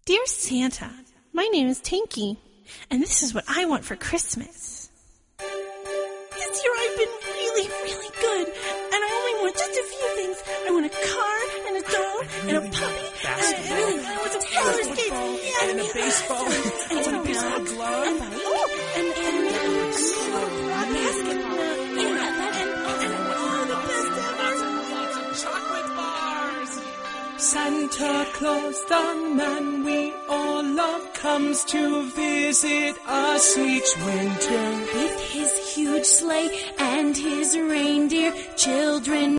Dear Santa, my name is Tinky, and this is what I want for Christmas. This year I've been really, really good, and I only want just a few things. I want a car, and a dog, and a puppy, and I want some roller skates, and a baseball, and a baseball glove, and a basketball, and the best ever. Lots of chocolate bars. Santa Claus, the man we all love, comes to visit us each winter. With his huge sleigh and his reindeer, children